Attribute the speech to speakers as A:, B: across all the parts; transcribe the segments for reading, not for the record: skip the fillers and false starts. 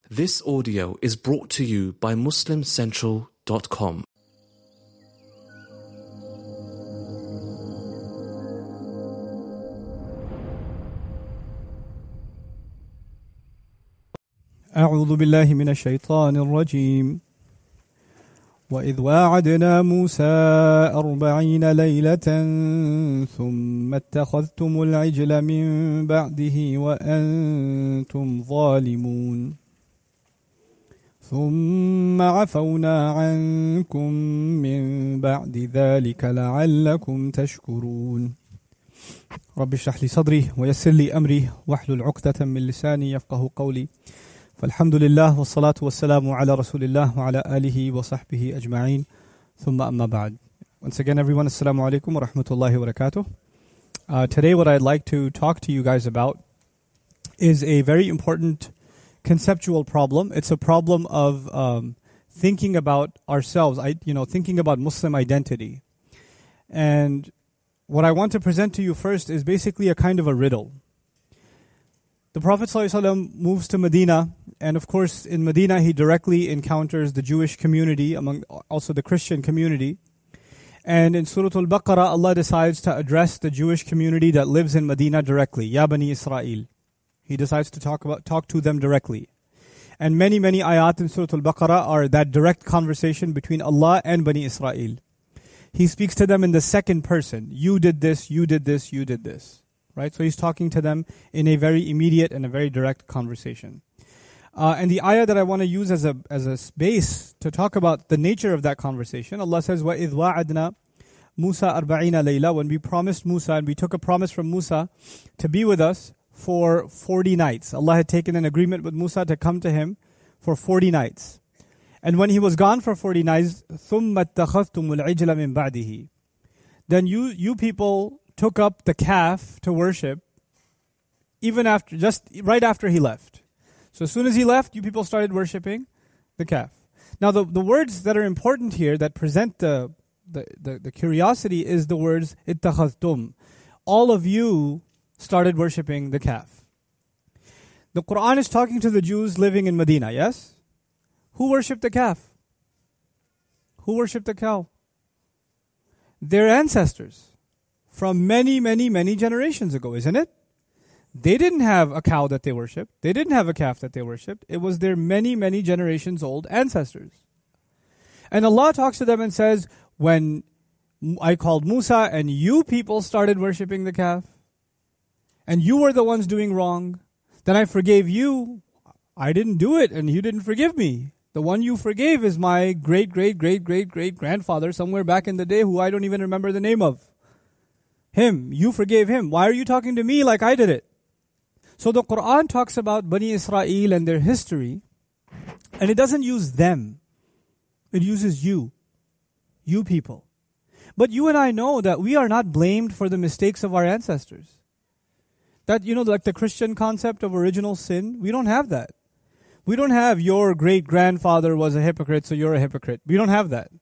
A: This audio is brought to you by MuslimCentral.com.
B: أعوذ بالله من الشيطان الرجيم وإذ واعدنا موسى 40 ليلة ثم اتخذتم العجل من بعده وأنتم ظالمون ثم عفونا عنكم من بعد ذلك لعلكم تشكرون رب اشرح لي صدري ويسر لي أمري واحلل عقدة من لساني يفقه قولي فالحمد لله والصلاة والسلام على رسول الله وعلى آله وصحبه أجمعين ثم أما بعد. Once again everyone, assalamu alaikum wa rahmatullahi wa barakatuh. Today what I'd like to talk to you guys about is a very important conceptual problem. It's a problem of thinking about ourselves, thinking about Muslim identity. And what I want to present to you first is basically a kind of a riddle. The Prophet ﷺ moves to Medina, and of course in Medina he directly encounters the Jewish community, among also the Christian community. And in Surah Al-Baqarah, Allah decides to address the Jewish community that lives in Medina directly. Ya Bani Israel. He decides to talk to them directly. And many ayat in Surah Al-Baqarah are that direct conversation between Allah and Bani Israel. He speaks to them in the second person. You did this, you did this, you did this. Right? So he's talking to them in a very immediate and a very direct conversation. And the ayah that I want to use as a base to talk about the nature of that conversation, Allah says, وَإِذْ وَعَدْنَا مُوسَى 40 لَيْلَةً. When we promised Musa, and we took a promise from Musa to be with us for 40 nights. Allah had taken an agreement with Musa to come to him for 40 nights. And when he was gone for 40 nights, ثُمَّ اتَّخَذْتُمُ الْعِجْلَ مِنْ بَعْدِهِ. Then you people took up the calf to worship just right after he left. So as soon as he left, you people started worshiping the calf. Now the words that are important here that present the curiosity is the words ittakhadhtum. All of you started worshiping the calf. The Quran is talking to the Jews living in Medina, yes? Who worshipped the calf? Who worshipped the cow? Their ancestors. From many generations ago, isn't it? They didn't have a cow that they worshipped. They didn't have a calf that they worshipped. It was their many generations old ancestors. And Allah talks to them and says, when I called Musa and you people started worshipping the calf, and you were the ones doing wrong, then I forgave you. I didn't do it and you didn't forgive me. The one you forgave is my great grandfather somewhere back in the day who I don't even remember the name of. Him, you forgave him. Why are you talking to me like I did it? So the Quran talks about Bani Israel and their history, and it doesn't use them. It uses you people. But you and I know that we are not blamed for the mistakes of our ancestors. That, like the Christian concept of original sin, we don't have that. We don't have your great-grandfather was a hypocrite, so you're a hypocrite. We don't have that.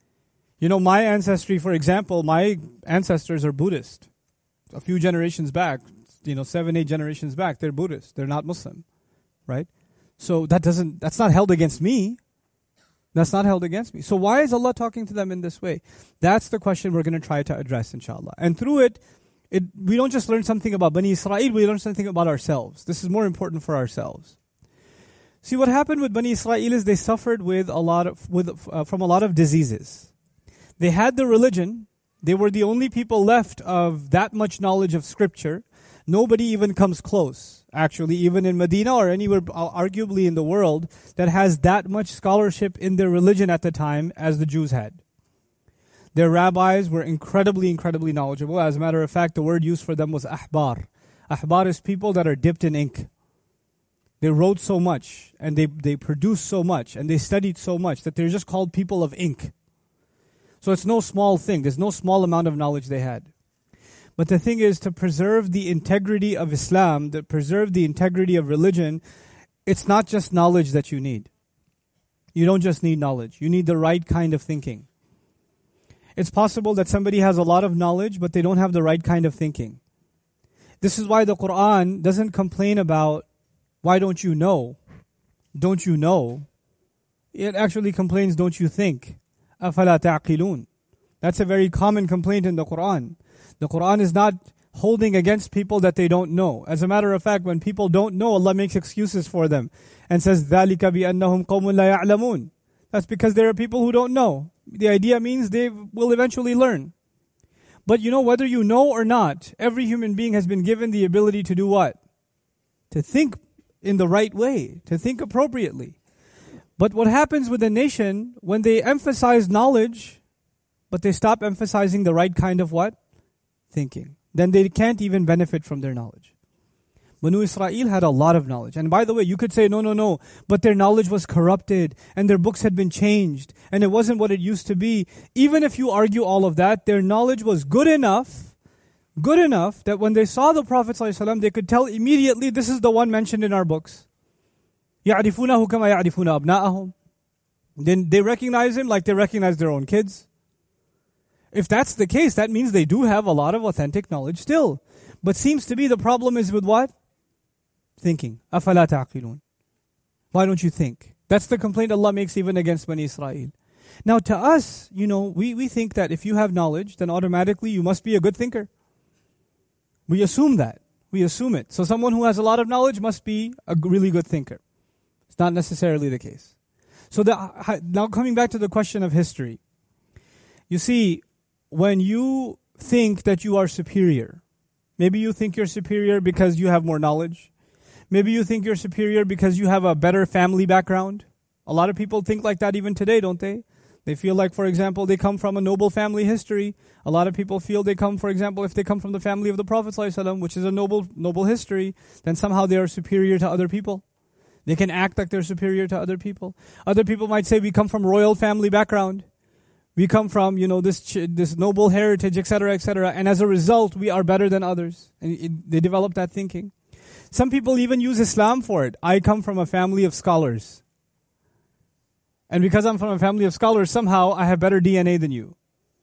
B: My ancestry, for example, my ancestors are Buddhist. A few generations back, 7-8 generations back, they're Buddhist. They're not Muslim, right? So that's not held against me. That's not held against me. So why is Allah talking to them in this way? That's the question we're going to try to address, inshallah. And through it, we don't just learn something about Bani Israel, we learn something about ourselves. This is more important for ourselves. See, what happened with Bani Israel is they suffered from a lot of diseases. They had the religion. They were the only people left of that much knowledge of scripture. Nobody even comes close, actually, even in Medina or anywhere arguably in the world that has that much scholarship in their religion at the time as the Jews had. Their rabbis were incredibly knowledgeable. As a matter of fact, the word used for them was ahbar. Ahbar is people that are dipped in ink. They wrote so much, and they produced so much, and they studied so much that they're just called people of ink. So it's no small thing. There's no small amount of knowledge they had. But the thing is, to preserve the integrity of Islam, to preserve the integrity of religion, it's not just knowledge that you need. You don't just need knowledge. You need the right kind of thinking. It's possible that somebody has a lot of knowledge, but they don't have the right kind of thinking. This is why the Quran doesn't complain about, why don't you know? don't you know? It actually complains, don't you think? أَفَلَا تَعْقِلُونَ. That's a very common complaint in the Quran. The Quran is not holding against people that they don't know. As a matter of fact, when people don't know, Allah makes excuses for them and says, ذَلِكَ بِأَنَّهُمْ قَوْمٌ لَا يَعْلَمُونَ. That's because there are people who don't know. The idea means they will eventually learn. But you know, whether you know or not, every human being has been given the ability to do what? To think in the right way, to think appropriately. But what happens with a nation when they emphasize knowledge, but they stop emphasizing the right kind of what? Thinking. Then they can't even benefit from their knowledge. Banu Israel had a lot of knowledge. And by the way, you could say, no, but their knowledge was corrupted and their books had been changed and it wasn't what it used to be. Even if you argue all of that, their knowledge was good enough that when they saw the Prophet ﷺ, they could tell immediately, this is the one mentioned in our books. يَعْرِفُونَهُ كَمَا يَعْرِفُونَ أَبْنَاءَهُم. Then they recognize him like they recognize their own kids. If that's the case, that means they do have a lot of authentic knowledge still. But seems to be the problem is with what? Thinking. أَفَلَا تَعْقِلُونَ. Why don't you think? That's the complaint Allah makes even against Bani Israel. Now to us, we think that if you have knowledge, then automatically you must be a good thinker. We assume that. We assume it. So someone who has a lot of knowledge must be a really good thinker. It's not necessarily the case. So now coming back to the question of history. You see, when you think that you are superior, maybe you think you're superior because you have more knowledge. Maybe you think you're superior because you have a better family background. A lot of people think like that even today, don't they? They feel like, for example, they come from a noble family history. A lot of people feel they come, for example, if they come from the family of the Prophet ﷺ, which is a noble history, then somehow they are superior to other people. They can act like they're superior to other people. Other people might say, we come from royal family background. We come from, this noble heritage, etc., etc. And as a result, we are better than others. And they develop that thinking. Some people even use Islam for it. I come from a family of scholars. And because I'm from a family of scholars, somehow I have better DNA than you.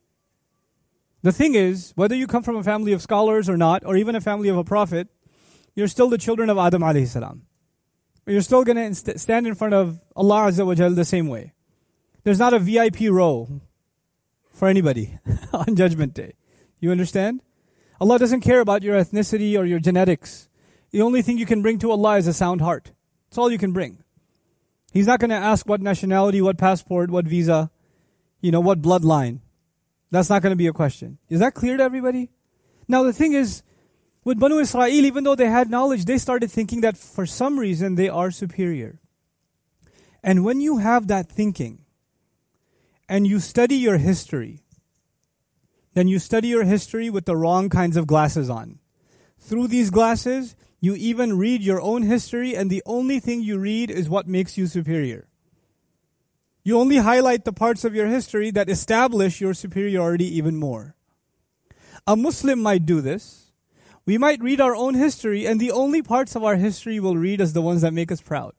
B: The thing is, whether you come from a family of scholars or not, or even a family of a prophet, you're still the children of Adam alayhi salam. You're still going to stand in front of Allah Azza wa Jal the same way. There's not a VIP row for anybody on Judgment Day. You understand? Allah doesn't care about your ethnicity or your genetics. The only thing you can bring to Allah is a sound heart. That's all you can bring. He's not going to ask what nationality, what passport, what visa, what bloodline. That's not going to be a question. Is that clear to everybody? Now the thing is, with Banu Israel, even though they had knowledge, they started thinking that for some reason they are superior. And when you have that thinking, and you study your history, then you study your history with the wrong kinds of glasses on. Through these glasses, you even read your own history, and the only thing you read is what makes you superior. You only highlight the parts of your history that establish your superiority even more. A Muslim might do this. We might read our own history, and the only parts of our history we'll read as the ones that make us proud.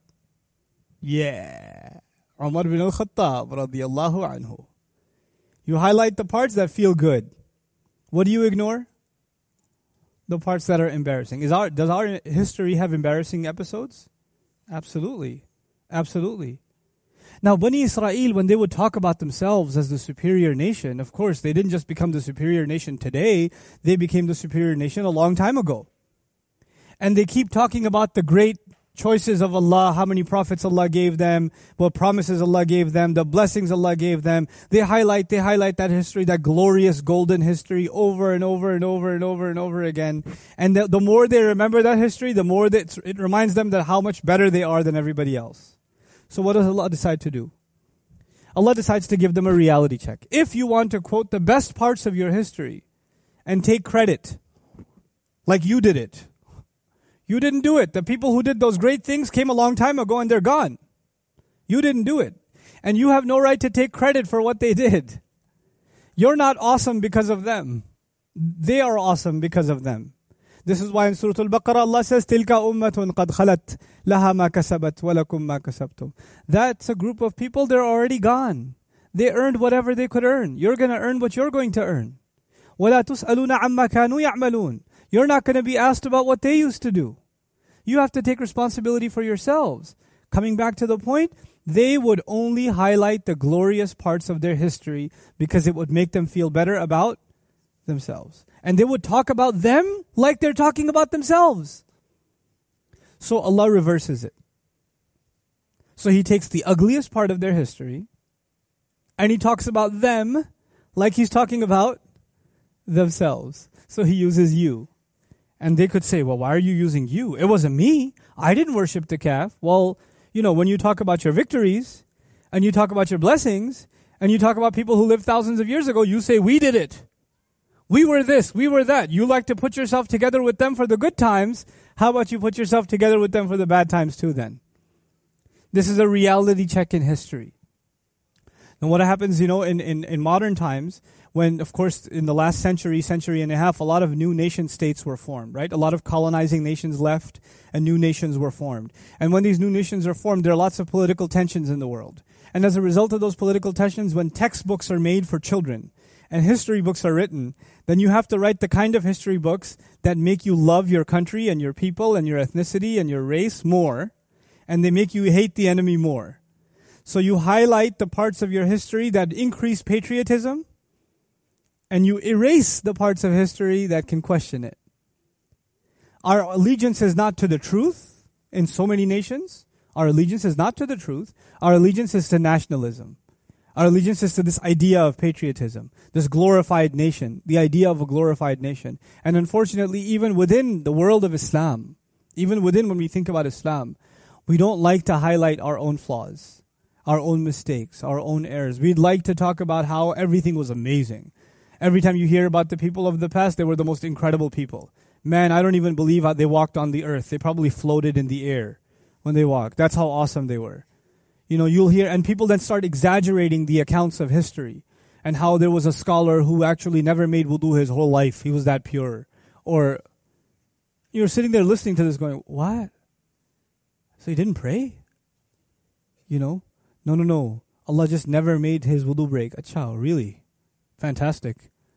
B: Yeah. Umar bin al-Khattab radiyallahu anhu. You highlight the parts that feel good. What do you ignore? The parts that are embarrassing. Does our history have embarrassing episodes? Absolutely. Absolutely. Now, Bani Israel, when they would talk about themselves as the superior nation, of course, they didn't just become the superior nation today. They became the superior nation a long time ago. And they keep talking about the great choices of Allah, how many prophets Allah gave them, what promises Allah gave them, the blessings Allah gave them. They highlight that history, that glorious golden history over and over and over and over and over again. And the more they remember that history, the more that it reminds them that how much better they are than everybody else. So what does Allah decide to do? Allah decides to give them a reality check. If you want to quote the best parts of your history and take credit, like you did it, you didn't do it. The people who did those great things came a long time ago and they're gone. You didn't do it. And you have no right to take credit for what they did. You're not awesome because of them. They are awesome because of them. This is why in Surah Al-Baqarah Allah says, تِلْكَ أُمَّةٌ قَدْ خَلَتْ لَهَا مَا كَسَبَتْ وَلَكُمْ مَا كَسَبْتُمْ. That's a group of people, they're already gone. They earned whatever they could earn. You're going to earn what you're going to earn. وَلَا تُسْأَلُونَ عَمَّا كَانُوا يَعْمَلُونَ. You're not going to be asked about what they used to do. You have to take responsibility for yourselves. Coming back to the point, they would only highlight the glorious parts of their history because it would make them feel better about themselves. And they would talk about them like they're talking about themselves. So Allah reverses it. So He takes the ugliest part of their history and He talks about them like He's talking about themselves. So He uses you. And they could say, well, why are you using you? It wasn't me. I didn't worship the calf. Well, when you talk about your victories and you talk about your blessings and you talk about people who lived thousands of years ago, you say, we did it. We were this, we were that. You like to put yourself together with them for the good times. How about you put yourself together with them for the bad times too then? This is a reality check in history. And what happens, in modern times, when, of course, in the last century and a half, a lot of new nation states were formed, right? A lot of colonizing nations left and new nations were formed. And when these new nations are formed, there are lots of political tensions in the world. And as a result of those political tensions, when textbooks are made for children and history books are written, then you have to write the kind of history books that make you love your country and your people and your ethnicity and your race more, and they make you hate the enemy more. So you highlight the parts of your history that increase patriotism, and you erase the parts of history that can question it. Our allegiance is not to the truth in so many nations. Our allegiance is not to the truth. Our allegiance is to nationalism. Our allegiance is to this idea of patriotism, this glorified nation, the idea of a glorified nation. And unfortunately, even within the world of Islam, even within when we think about Islam, we don't like to highlight our own flaws, our own mistakes, our own errors. We'd like to talk about how everything was amazing. Every time you hear about the people of the past, they were the most incredible people. Man, I don't even believe how they walked on the earth. They probably floated in the air when they walked. That's how awesome they were. You'll hear, and people then start exaggerating the accounts of history and how there was a scholar who actually never made wudu his whole life. He was that pure. Or you're sitting there listening to this going, what? So he didn't pray? No. Allah just never made his wudu break. Achha, really? Fantastic.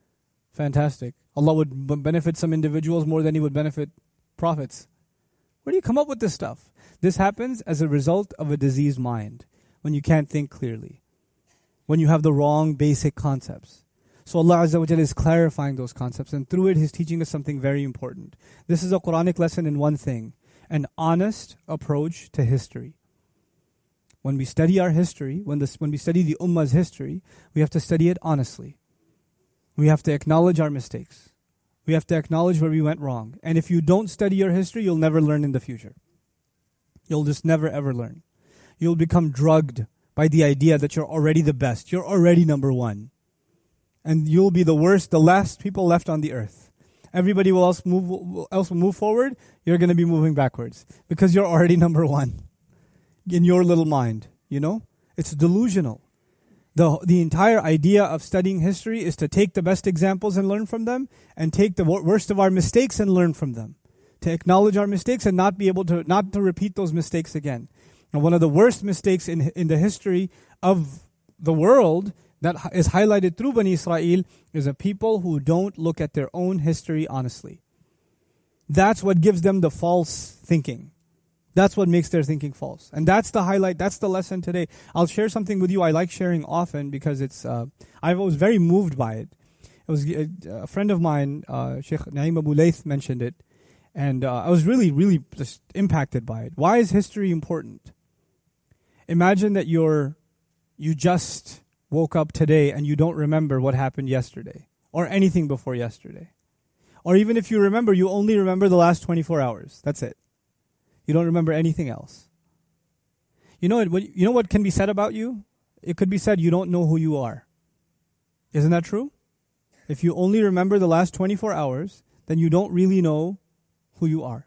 B: Allah would benefit some individuals more than He would benefit prophets. Where do you come up with this stuff? This happens as a result of a diseased mind, when you can't think clearly, when you have the wrong basic concepts. So Allah Azza wa Jalla is clarifying those concepts, and through it He's teaching us something very important. This is a Quranic lesson in one thing, an honest approach to history. When we study our history, when we study the Ummah's history, we have to study it honestly. We have to acknowledge our mistakes. We have to acknowledge where we went wrong. And if you don't study your history, you'll never learn in the future. You'll just never ever learn. You'll become drugged by the idea that you're already the best. You're already number one. And you'll be the worst, the last people left on the earth. Everybody else will move forward. You're going to be moving backwards because you're already number one in your little mind. It's delusional. The entire idea of studying history is to take the best examples and learn from them, and take the worst of our mistakes and learn from them. To acknowledge our mistakes and not to repeat those mistakes again. And one of the worst mistakes in the history of the world that is highlighted through Bani Israel is a people who don't look at their own history honestly. That's what gives them the false thinking. That's what makes their thinking false. And that's the highlight, that's the lesson today. I'll share something with you I like sharing often because I was very moved by it. It was a friend of mine, Sheikh Naim Abu Layth, mentioned it. And I was really, really just impacted by it. Why is history important? Imagine that you just woke up today and you don't remember what happened yesterday or anything before yesterday. Or even if you remember, you only remember the last 24 hours. That's it. You don't remember anything else. You know what can be said about you? It could be said you don't know who you are. Isn't that true? If you only remember the last 24 hours, then you don't really know who you are.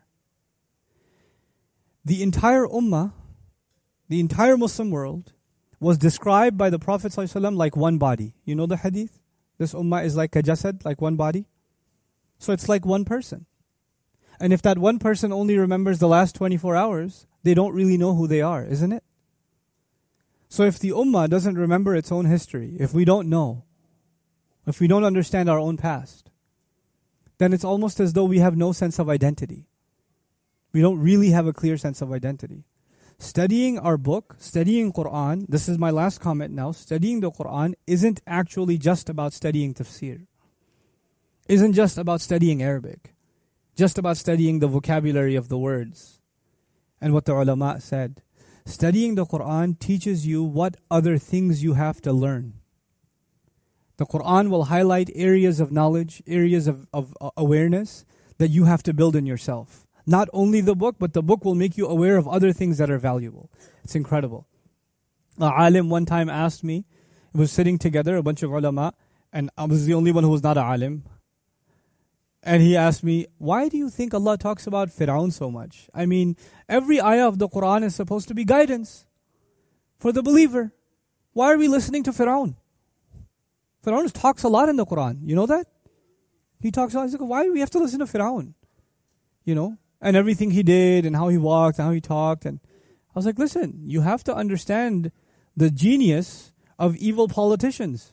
B: The entire ummah, the entire Muslim world, was described by the Prophet ﷺ like one body. You know the hadith? This ummah is like a jasad, like one body. So it's like one person. And if that one person only remembers the last 24 hours, they don't really know who they are, isn't it? So if the ummah doesn't remember its own history, if we don't know, if we don't understand our own past, then it's almost as though we have no sense of identity. We don't really have a clear sense of identity. studying our book, studying Quran, this is my last comment now, studying the Quran isn't actually just about studying tafsir. Isn't just about studying Arabic. Just about studying the vocabulary of the words. And what the ulama said. Studying the Quran teaches you what other things you have to learn. The Quran will highlight areas of knowledge, areas of awareness that you have to build in yourself. Not only the book, but the book will make you aware of other things that are valuable. It's incredible. A alim one time asked me, it was sitting together, a bunch of ulama, and I was the only one who was not a alim. And he asked me, why do you think Allah talks about Fir'aun so much? I mean, every ayah of the Quran is supposed to be guidance for the believer. Why are we listening to Fir'aun? Fir'aun talks a lot in the Quran. You know that? He talks a lot. He's like, why do we have to listen to Fir'aun? You know? And everything he did and how he walked and how he talked. And I was like, listen, you have to understand the genius of evil politicians.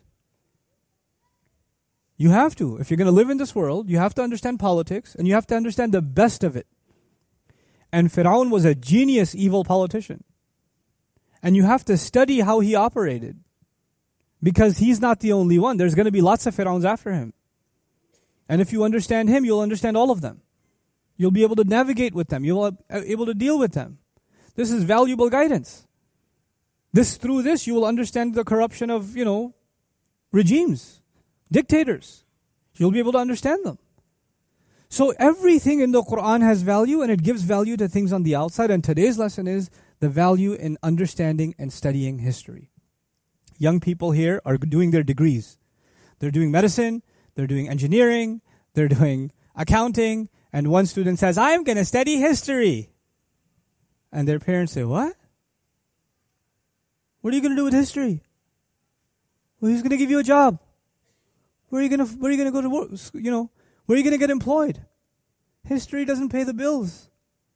B: You have to. If you're going to live in this world, you have to understand politics and you have to understand the best of it. And Fir'aun was a genius evil politician. And you have to study how he operated. Because he's not the only one. There's going to be lots of Fir'auns after him. And if you understand him, you'll understand all of them. You'll be able to navigate with them. You'll be able to deal with them. This is valuable guidance. Through this, you will understand the corruption of, regimes. Dictators. You'll be able to understand them. So everything in the Quran has value and it gives value to things on the outside. And today's lesson is the value in understanding and studying history. Young people here are doing their degrees. They're doing medicine, they're doing engineering, they're doing accounting. And one student says, I'm going to study history. And their parents say, what? What are you going to do with history? Well, who's going to give you a job? Where are you going to go to work? Where are you going to get employed? History doesn't pay the bills.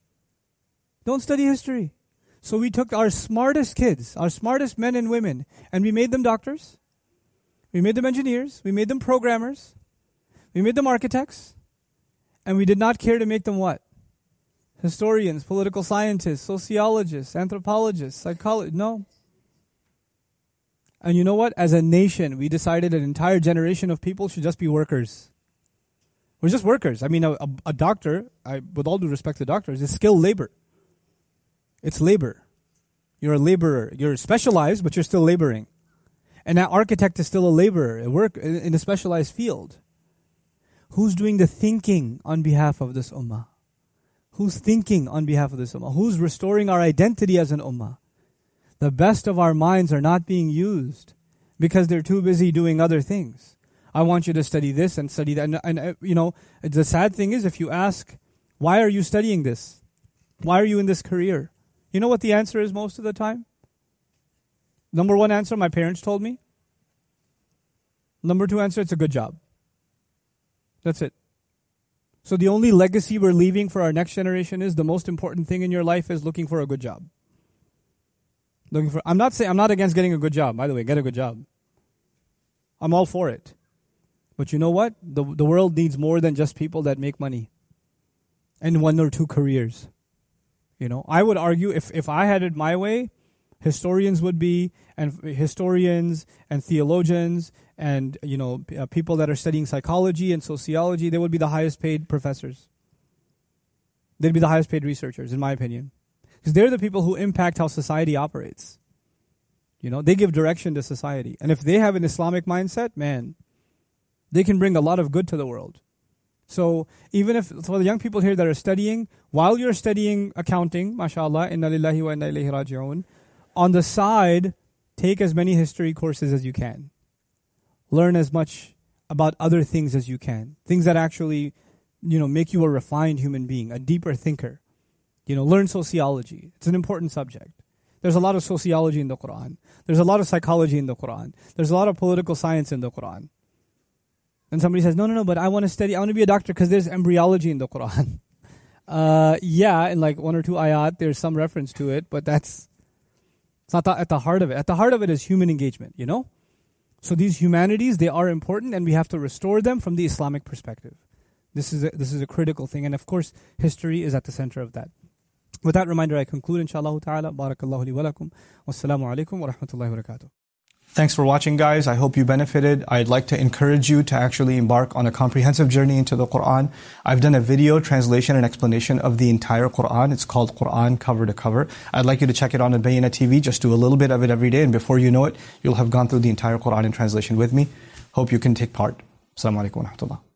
B: Don't study history. So we took our smartest kids, our smartest men and women, and we made them doctors. We made them engineers. We made them programmers. We made them architects. And we did not care to make them what? Historians, political scientists, sociologists, anthropologists, psychologists. No. And you know what? As a nation, we decided an entire generation of people should just be workers. We're just workers. I mean, a doctor, with all due respect to doctors, is skilled labor. It's labor. You're a laborer. You're specialized, but you're still laboring. And that architect is still a laborer, a work in a specialized field. Who's doing the thinking on behalf of this ummah? Who's thinking on behalf of this ummah? Who's restoring our identity as an ummah? The best of our minds are not being used because they're too busy doing other things. I want you to study this and study that. And the sad thing is if you ask, why are you studying this? Why are you in this career? You know what the answer is most of the time? Number one answer, my parents told me. Number two answer, it's a good job. That's it. So the only legacy we're leaving for our next generation is the most important thing in your life is looking for a good job. I'm not against getting a good job. By the way, get a good job. I'm all for it. But you know what? The world needs more than just people that make money and one or two careers. I would argue if I had it my way, historians and theologians and people that are studying psychology and sociology, they would be the highest paid professors. They'd be the highest paid researchers, in my opinion. Because they're the people who impact how society operates. They give direction to society. And if they have an Islamic mindset, man, they can bring a lot of good to the world. So even if, for the young people here that are studying, while you're studying accounting, mashallah, inna lillahi wa inna ilayhi raji'un, on the side, take as many history courses as you can. Learn as much about other things as you can. Things that actually, make you a refined human being, a deeper thinker. Learn sociology. It's an important subject. There's a lot of sociology in the Quran. There's a lot of psychology in the Quran. There's a lot of political science in the Quran. And somebody says, no, but I want to be a doctor because there's embryology in the Quran. In like one or two ayat, there's some reference to it, but it's not at the heart of it. At the heart of it is human engagement, So these humanities, they are important and we have to restore them from the Islamic perspective. This is a critical thing. And of course, history is at the center of that. With that reminder, I conclude, inshallah ta'ala. Barakallahu li wa lakum. Wassalamu alaikum wa rahmatullahi wa barakatuh.
C: Thanks for watching, guys. I hope you benefited. I'd like to encourage you to actually embark on a comprehensive journey into the Quran. I've done a video translation and explanation of the entire Quran. It's called Quran Cover to Cover. I'd like you to check it on Al-Bayyinah TV. Just do a little bit of it every day, and before you know it, you'll have gone through the entire Quran in translation with me. Hope you can take part. Assalamu alaikum wa rahmatullah.